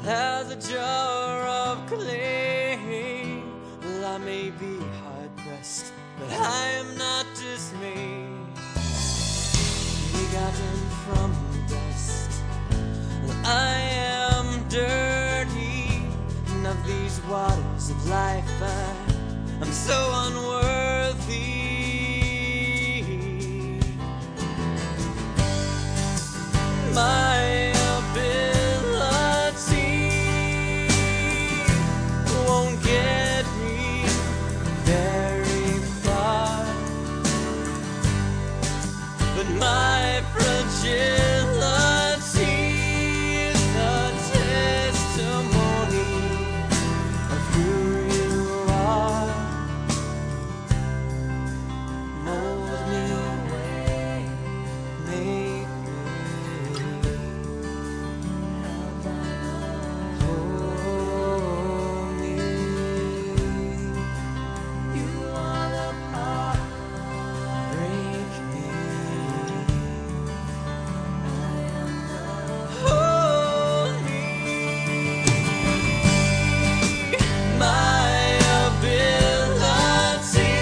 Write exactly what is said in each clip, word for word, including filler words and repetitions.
as a jar of clay. Well, I may be hard-pressed, but I am not dismayed. Begotten from dust, well, I am dirty, and of these waters of life I, I'm so unworthy. My ability won't get me very far, but my fragility is a testimony of who you are. Mold me, make me, hold me. You are the part, break me. Hold me. My ability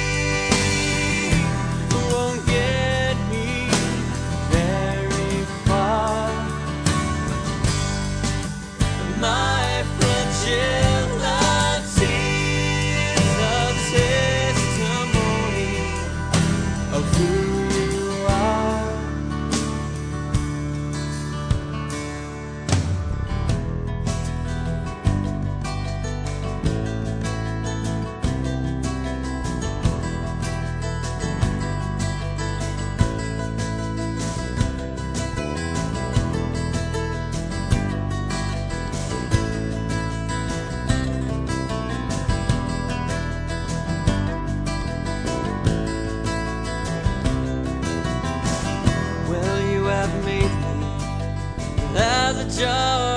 won't get me very far. My fragility is a testimony of who you are. Well, you have made me as a jar